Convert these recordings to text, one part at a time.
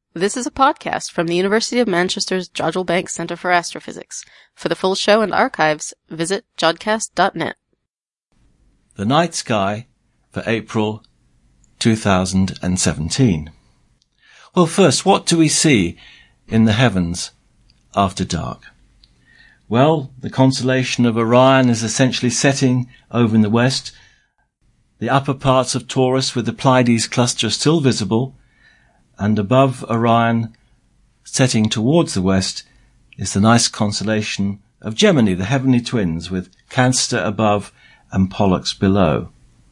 This is a podcast from the University of Manchester's Jodrell Bank Centre for Astrophysics. For the full show and archives, visit jodcast.net. The night sky for April 2017. Well, first, what do we see in the heavens after dark? Well, the constellation of Orion is essentially setting over in the west. The upper parts of Taurus with the Pleiades cluster are still visible, and above Orion, setting towards the west, is the nice constellation of Gemini, the heavenly twins, with Cancer above and Pollux below.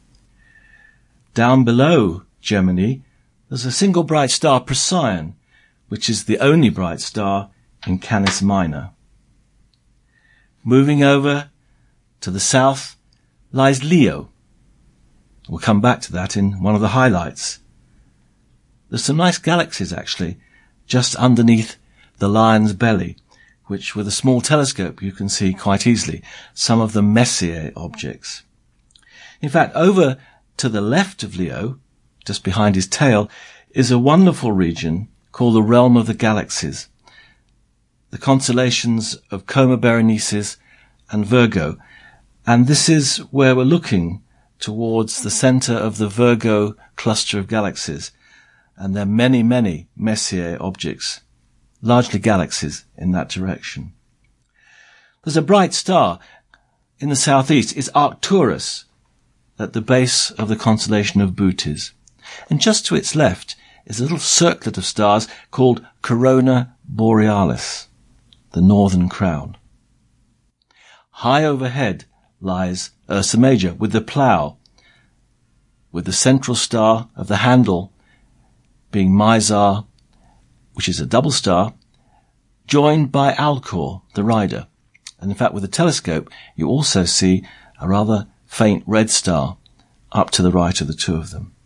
Down below Gemini, there's a single bright star, Procyon, which is the only bright star in Canis Minor. Moving over to the south lies Leo. We'll come back to that in one of the highlights. There's some nice galaxies, actually, just underneath the Lion's Belly, which with a small telescope you can see quite easily, some of the Messier objects. In fact, over to the left of Leo, just behind his tail, is a wonderful region called the Realm of the Galaxies, the constellations of Coma Berenices and Virgo, and this is where we're looking towards the center of the Virgo cluster of galaxies. And there are many, many Messier objects, largely galaxies in that direction. There's a bright star in the southeast. It's Arcturus at the base of the constellation of Bootes. And just to its left is a little circlet of stars called Corona Borealis, the northern crown. High overhead lies Ursa Major with the Plough, with the central star of the handle being Mizar, which is a double star, joined by Alcor, the rider. And in fact, with a telescope, you also see a rather faint red star up to the right of the two of them.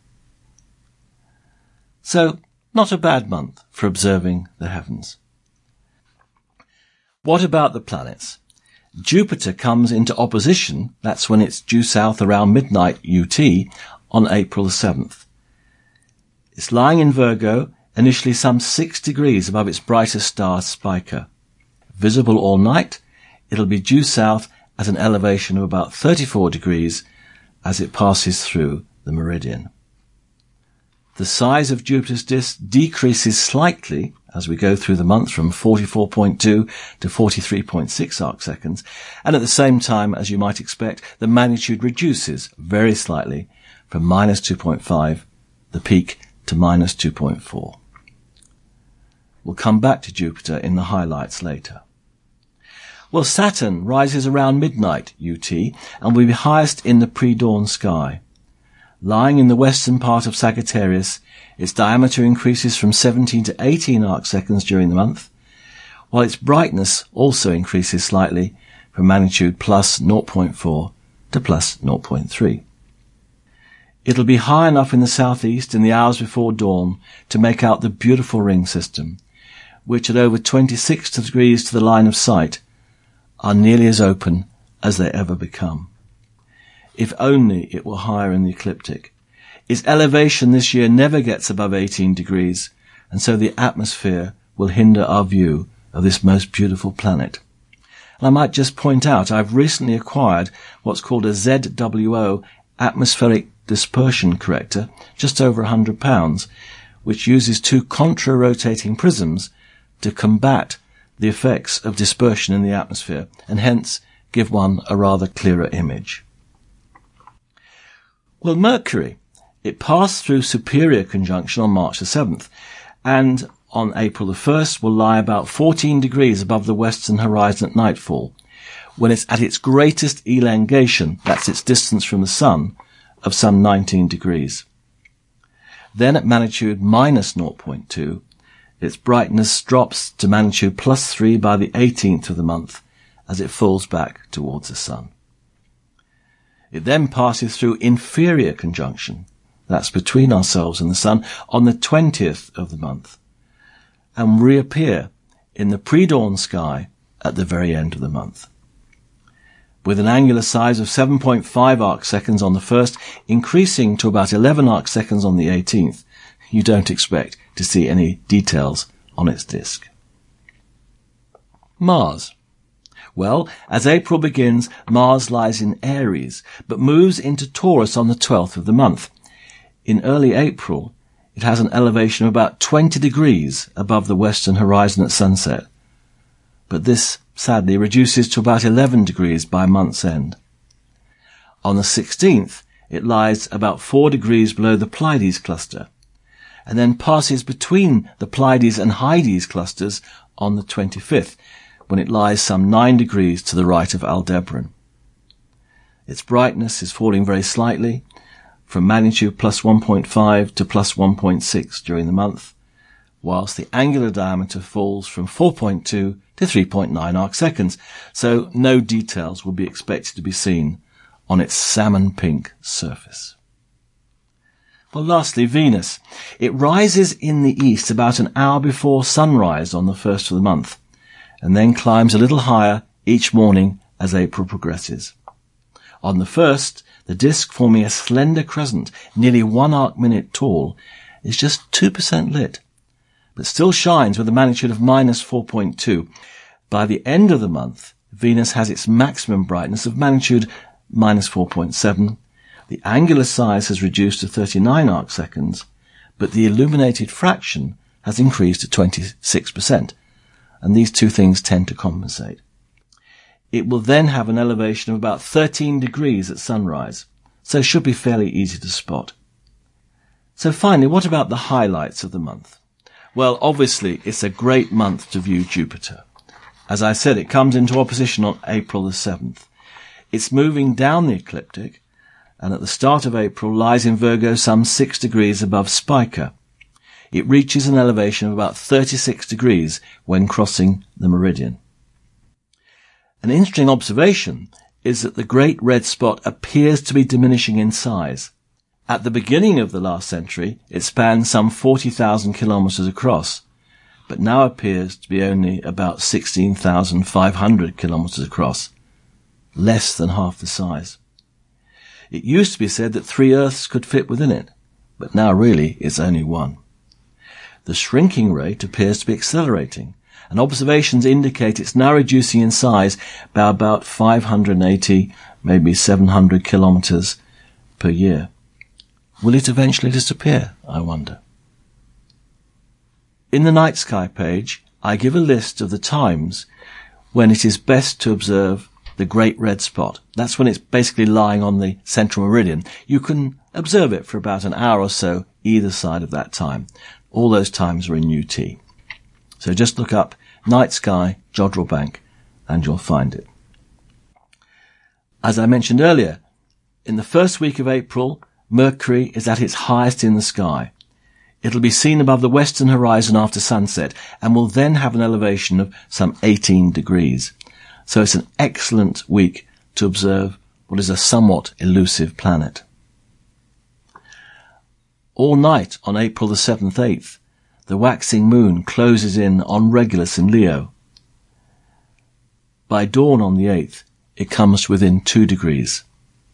So, not a bad month for observing the heavens. What about the planets? Jupiter comes into opposition, that's when it's due south around midnight UT, on April the 7th. It's lying in Virgo, initially some 6 degrees above its brightest star, Spica. Visible all night, it'll be due south at an elevation of about 34 degrees as it passes through the meridian. The size of Jupiter's disk decreases slightly as we go through the month from 44.2 to 43.6 arcseconds, and at the same time, as you might expect, the magnitude reduces very slightly from minus 2.5, the peak, to minus 2.4. We'll come back to Jupiter in the highlights later. Well, Saturn rises around midnight UT and will be highest in the pre-dawn sky. Lying in the western part of Sagittarius, its diameter increases from 17 to 18 arcseconds during the month, while its brightness also increases slightly from magnitude plus 0.4 to plus 0.3. It'll be high enough in the southeast in the hours before dawn to make out the beautiful ring system, which at over 26 degrees to the line of sight are nearly as open as they ever become. If only it were higher in the ecliptic. Its elevation this year never gets above 18 degrees, and so the atmosphere will hinder our view of this most beautiful planet. And I might just point out I've recently acquired what's called a ZWO atmospheric dispersion corrector, just over £100, which uses 2 contra-rotating prisms to combat the effects of dispersion in the atmosphere, and hence give one a rather clearer image. Well, Mercury, it passed through Superior conjunction on March the 7th, and on April the 1st will lie about 14 degrees above the western horizon at nightfall, when it's at its greatest elongation, that's its distance from the Sun, of some 19 degrees. Then at magnitude minus 0.2, its brightness drops to magnitude plus 3 by the 18th of the month as it falls back towards the Sun. It then passes through Inferior conjunction, that's between ourselves and the Sun, on the 20th of the month, and reappear in the pre-dawn sky at the very end of the month. With an angular size of 7.5 arcseconds on the 1st, increasing to about 11 arcseconds on the 18th, you don't expect to see any details on its disk. Mars. Well, as April begins, Mars lies in Aries, but moves into Taurus on the 12th of the month. In early April, it has an elevation of about 20 degrees above the western horizon at sunset. But this, sadly, reduces to about 11 degrees by month's end. On the 16th, it lies about 4 degrees below the Pleiades cluster, and then passes between the Pleiades and Hyades clusters on the 25th, when it lies some 9 degrees to the right of Aldebaran. Its brightness is falling very slightly, from magnitude plus 1.5 to plus 1.6 during the month, whilst the angular diameter falls from 4.2 to 3.9 arcseconds, so no details will be expected to be seen on its salmon-pink surface. Well, lastly, Venus. It rises in the east about an hour before sunrise on the 1st of the month, and then climbs a little higher each morning as April progresses. On the 1st, the disk, forming a slender crescent nearly 1 arc-minute tall, is just 2% lit, but still shines with a magnitude of minus 4.2. By the end of the month, Venus has its maximum brightness of magnitude minus 4.7. The angular size has reduced to 39 arcseconds, but the illuminated fraction has increased to 26%. And these two things tend to compensate. It will then have an elevation of about 13 degrees at sunrise, so it should be fairly easy to spot. So finally, what about the highlights of the month? Well, obviously, it's a great month to view Jupiter. As I said, it comes into opposition on April the 7th. It's moving down the ecliptic, and at the start of April lies in Virgo some 6 degrees above Spica. It reaches an elevation of about 36 degrees when crossing the meridian. An interesting observation is that the great red spot appears to be diminishing in size. At the beginning of the last century, it spanned some 40,000 kilometers across, but now appears to be only about 16,500 kilometers across, less than half the size. It used to be said that 3 Earths could fit within it, but now really it's only 1. The shrinking rate appears to be accelerating, and observations indicate it's now reducing in size by about 580, maybe 700 kilometers per year. Will it eventually disappear, I wonder? In the night sky page, I give a list of the times when it is best to observe the great red spot. That's when it's basically lying on the central meridian. You can observe it for about an hour or so either side of that time. All those times are in UT. So just look up Night Sky, Jodrell Bank, and you'll find it. As I mentioned earlier, in the first week of April, Mercury is at its highest in the sky. It'll be seen above the western horizon after sunset, and will then have an elevation of some 18 degrees. So it's an excellent week to observe what is a somewhat elusive planet. All night on April the 7th, 8th, the waxing moon closes in on Regulus in Leo. By dawn on the 8th, it comes within 2 degrees.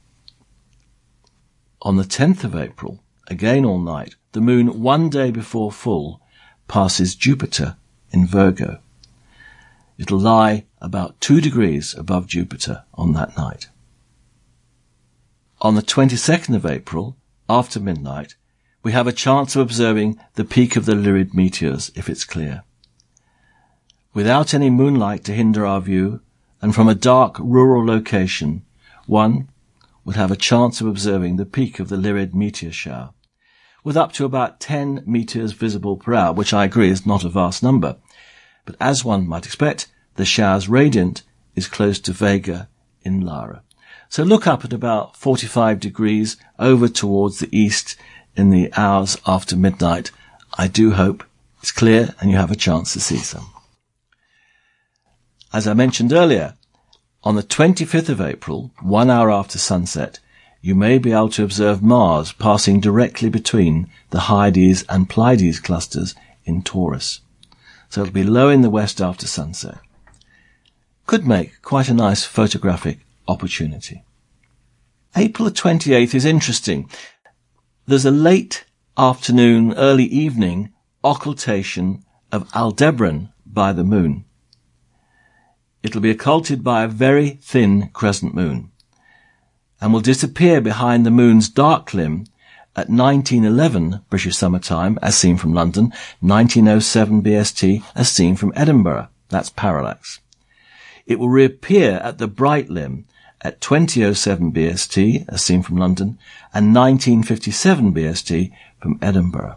On the 10th of April, again all night, the moon 1 day before full passes Jupiter in Virgo. It'll lie about 2 degrees above Jupiter on that night. On the 22nd of April, after midnight, we have a chance of observing the peak of the Lyrid meteors if it's clear. Without any moonlight to hinder our view, and from a dark rural location, one would have a chance of observing the peak of the Lyrid meteor shower, with up to about 10 meteors visible per hour, which I agree is not a vast number. But as one might expect, the shower's radiant is close to Vega in Lara. So look up at about 45 degrees over towards the east in the hours after midnight. I do hope it's clear and you have a chance to see some. As I mentioned earlier, on the 25th of April, 1 hour after sunset, you may be able to observe Mars passing directly between the Hyades and Pleiades clusters in Taurus. So it'll be low in the west after sunset. Could make quite a nice photographic opportunity. April the 28th is interesting. There's a late afternoon, early evening occultation of Aldebaran by the moon. It'll be occulted by a very thin crescent moon and will disappear behind the moon's dark limb at 1911 British Summer Time, as seen from London, 1907 BST, as seen from Edinburgh. That's parallax. It will reappear at the bright limb at 2007 BST, as seen from London, and 1957 BST from Edinburgh.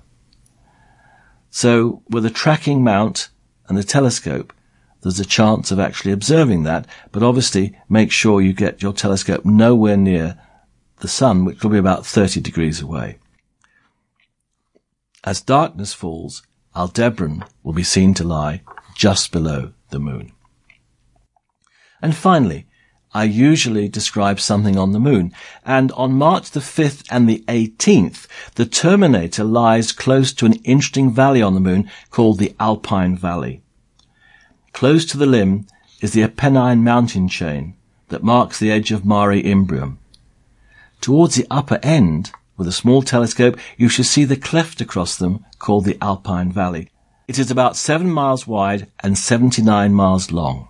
So, with a tracking mount and the telescope, there's a chance of actually observing that, but obviously make sure you get your telescope nowhere near the sun, which will be about 30 degrees away. As darkness falls, Aldebaran will be seen to lie just below the moon. And finally, I usually describe something on the moon, and on March the 5th and the 18th, the terminator lies close to an interesting valley on the moon called the Alpine Valley. Close to the limb is the Apennine mountain chain that marks the edge of Mare Imbrium. Towards the upper end, with a small telescope, you should see the cleft across them called the Alpine Valley. It is about 7 miles wide and 79 miles long.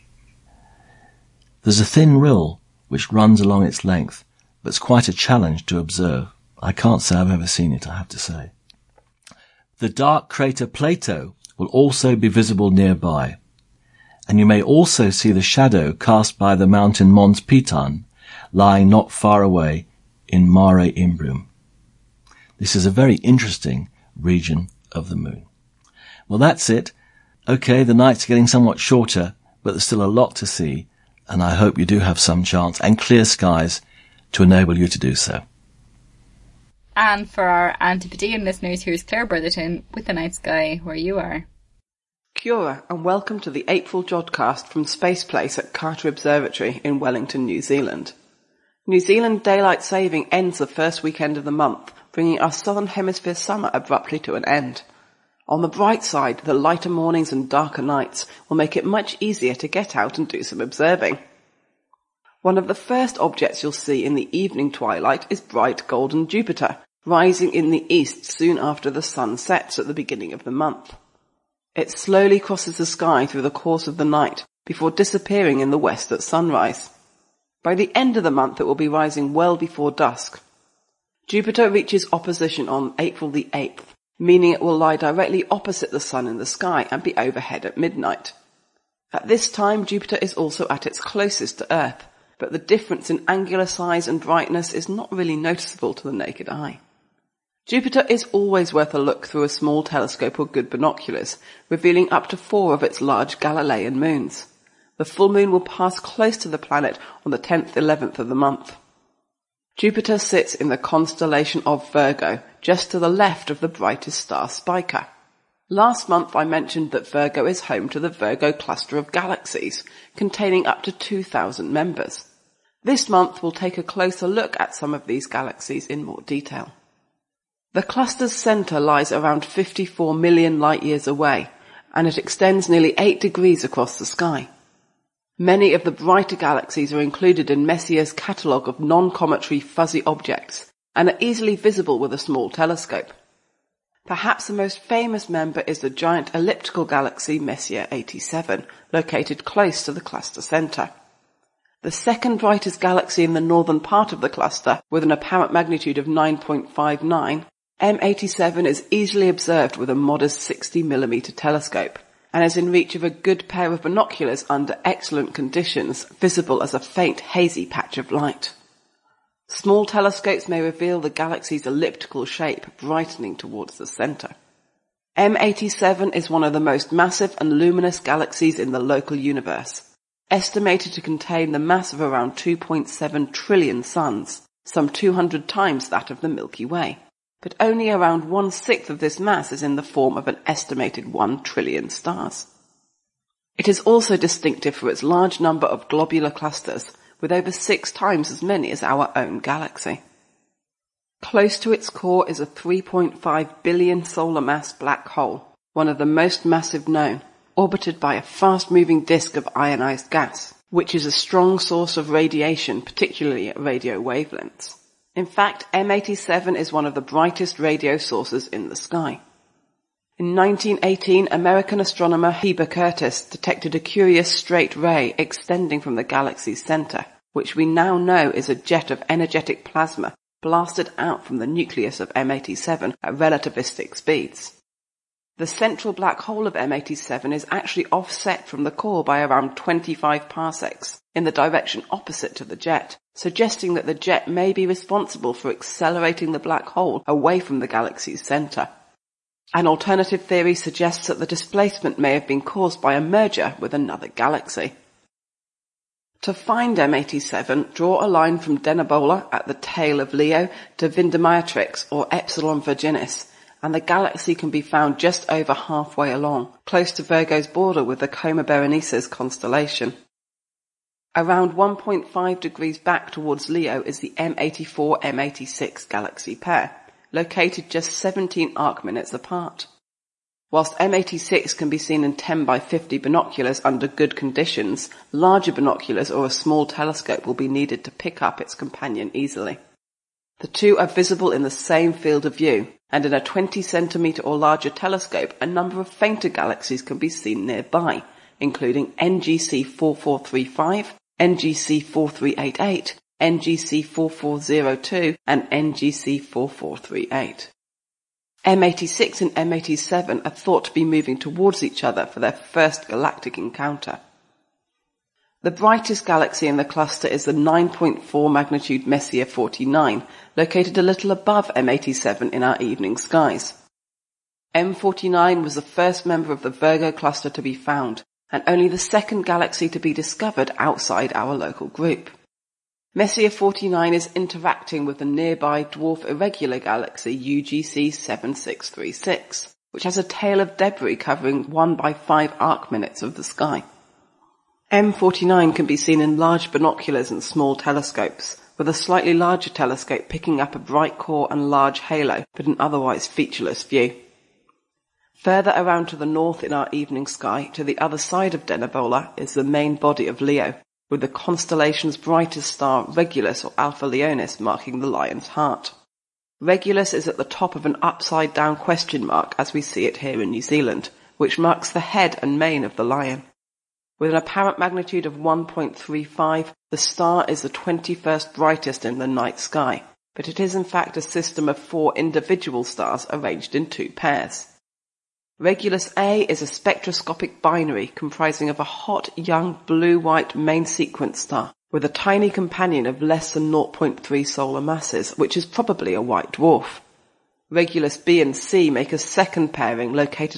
There's a thin rill which runs along its length, but it's quite a challenge to observe. I can't say I've ever seen it, I have to say. The dark crater Plato will also be visible nearby, and you may also see the shadow cast by the mountain Mons Piton, lying not far away in Mare Imbrium. This is a very interesting region of the moon. Well, that's it. Okay, the nights are getting somewhat shorter, but there's still a lot to see, and I hope you do have some chance and clear skies to enable you to do so. And for our Antipodean listeners, here's Claire Brotherton with the night sky where you are. Kia ora, and welcome to the April Jodcast from Space Place at Carter Observatory in Wellington, New Zealand. New Zealand daylight saving ends the first weekend of the month, bringing our southern hemisphere summer abruptly to an end. On the bright side, the lighter mornings and darker nights will make it much easier to get out and do some observing. One of the first objects you'll see in the evening twilight is bright golden Jupiter, rising in the east soon after the sun sets at the beginning of the month. It slowly crosses the sky through the course of the night before disappearing in the west at sunrise. By the end of the month it will be rising well before dusk. Jupiter reaches opposition on April the 8th, meaning it will lie directly opposite the sun in the sky and be overhead at midnight. At this time Jupiter is also at its closest to Earth, but the difference in angular size and brightness is not really noticeable to the naked eye. Jupiter is always worth a look through a small telescope or good binoculars, revealing up to 4 of its large Galilean moons. The full moon will pass close to the planet on the 10th, 11th of the month. Jupiter sits in the constellation of Virgo, just to the left of the brightest star Spica. Last month I mentioned that Virgo is home to the Virgo cluster of galaxies, containing up to 2,000 members. This month we'll take a closer look at some of these galaxies in more detail. The cluster's centre lies around 54 million light-years away, and it extends nearly 8 degrees across the sky. Many of the brighter galaxies are included in Messier's catalogue of non-cometary fuzzy objects, and are easily visible with a small telescope. Perhaps the most famous member is the giant elliptical galaxy Messier 87, located close to the cluster centre. The second brightest galaxy in the northern part of the cluster, with an apparent magnitude of 9.59, M87 is easily observed with a modest 60mm telescope, and is in reach of a good pair of binoculars under excellent conditions, visible as a faint hazy patch of light. Small telescopes may reveal the galaxy's elliptical shape, brightening towards the centre. M87 is one of the most massive and luminous galaxies in the local universe, estimated to contain the mass of around 2.7 trillion suns, some 200 times that of the Milky Way. But only around 1/6 of this mass is in the form of an estimated 1 trillion stars. It is also distinctive for its large number of globular clusters, with over 6 times as many as our own galaxy. Close to its core is a 3.5 billion solar mass black hole, one of the most massive known, orbited by a fast-moving disk of ionized gas, which is a strong source of radiation, particularly at radio wavelengths. In fact, M87 is one of the brightest radio sources in the sky. In 1918, American astronomer Heber Curtis detected a curious straight ray extending from the galaxy's center, which we now know is a jet of energetic plasma blasted out from the nucleus of M87 at relativistic speeds. The central black hole of M87 is actually offset from the core by around 25 parsecs, in the direction opposite to the jet, suggesting that the jet may be responsible for accelerating the black hole away from the galaxy's center. An alternative theory suggests that the displacement may have been caused by a merger with another galaxy. To find M87, draw a line from Denebola at the tail of Leo to Vindematrix or Epsilon Virginis, and the galaxy can be found just over halfway along, close to Virgo's border with the Coma Berenices constellation. Around 1.5 degrees back towards Leo is the M84-M86 galaxy pair, located just 17 arc-minutes apart. Whilst M86 can be seen in 10 by 50 binoculars under good conditions, larger binoculars or a small telescope will be needed to pick up its companion easily. The two are visible in the same field of view, and in a 20 centimetre or larger telescope, a number of fainter galaxies can be seen nearby, including NGC 4435, NGC 4388, NGC 4402, and NGC 4438. M86 and M87 are thought to be moving towards each other for their first galactic encounter. The brightest galaxy in the cluster is the 9.4 magnitude Messier 49, located a little above M87 in our evening skies. M49 was the first member of the Virgo cluster to be found, and only the second galaxy to be discovered outside our local group. Messier 49 is interacting with the nearby dwarf irregular galaxy UGC 7636, which has a tail of debris covering 1 by 5 arc-minutes of the sky. M49 can be seen in large binoculars and small telescopes, with a slightly larger telescope picking up a bright core and large halo, but an otherwise featureless view. Further around to the north in our evening sky, to the other side of Denebola, is the main body of Leo, with the constellation's brightest star Regulus or Alpha Leonis marking the lion's heart. Regulus is at the top of an upside-down question mark as we see it here in New Zealand, which marks the head and mane of the lion. With an apparent magnitude of 1.35, the star is the 21st brightest in the night sky, but it is in fact a system of 4 individual stars arranged in 2 pairs. Regulus A is a spectroscopic binary comprising of a hot young blue-white main sequence star with a tiny companion of less than 0.3 solar masses, which is probably a white dwarf. Regulus B and C make a second pairing located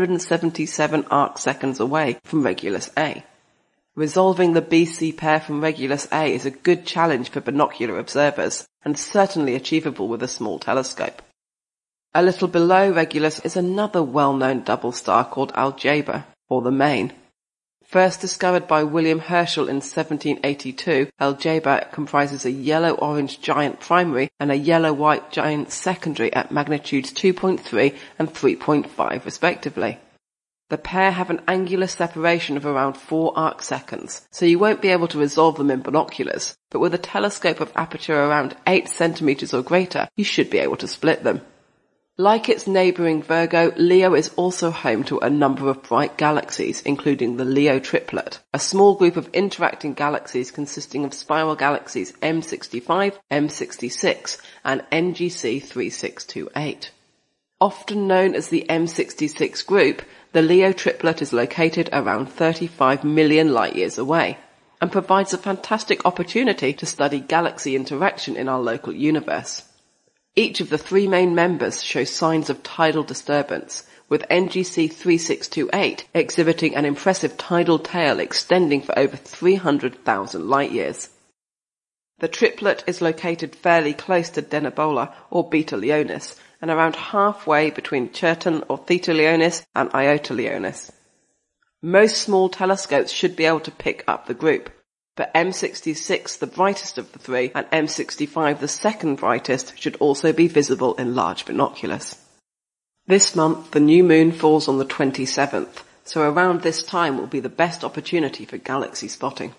177 arc-seconds away from Regulus A. Resolving the BC pair from Regulus A is a good challenge for binocular observers, and certainly achievable with a small telescope. A little below Regulus is another well-known double star called Algebra, or the Main. First discovered by William Herschel in 1782, Algebra comprises a yellow-orange giant primary and a yellow-white giant secondary at magnitudes 2.3 and 3.5 respectively. The pair have an angular separation of around 4 arc-seconds, so you won't be able to resolve them in binoculars, but with a telescope of aperture around 8 centimetres or greater, you should be able to split them. Like its neighbouring Virgo, Leo is also home to a number of bright galaxies, including the Leo triplet, a small group of interacting galaxies consisting of spiral galaxies M65, M66, and NGC 3628. Often known as the M66 group, the Leo triplet is located around 35 million light-years away, and provides a fantastic opportunity to study galaxy interaction in our local universe. Each of the 3 main members shows signs of tidal disturbance, with NGC 3628 exhibiting an impressive tidal tail extending for over 300,000 light-years. The triplet is located fairly close to Denebola or Beta Leonis, and around halfway between Chertan or Theta Leonis and Iota Leonis. Most small telescopes should be able to pick up the group, but M66, the brightest of the 3, and M65, the second brightest, should also be visible in large binoculars. This month, the new moon falls on the 27th, so around this time will be the best opportunity for galaxy spotting.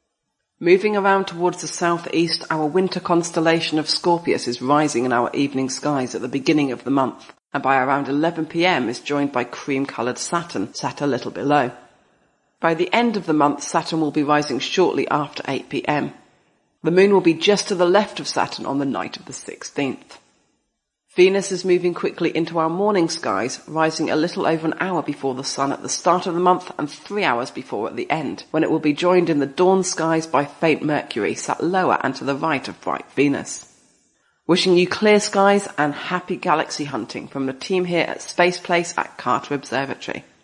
Moving around towards the southeast, our winter constellation of Scorpius is rising in our evening skies at the beginning of the month, and by around 11 p.m. is joined by cream-coloured Saturn, sat a little below. By the end of the month, Saturn will be rising shortly after 8 p.m. The moon will be just to the left of Saturn on the night of the 16th. Venus is moving quickly into our morning skies, rising a little over an hour before the sun at the start of the month and 3 hours before at the end, when it will be joined in the dawn skies by faint Mercury, sat lower and to the right of bright Venus. Wishing you clear skies and happy galaxy hunting from the team here at Space Place at Carter Observatory.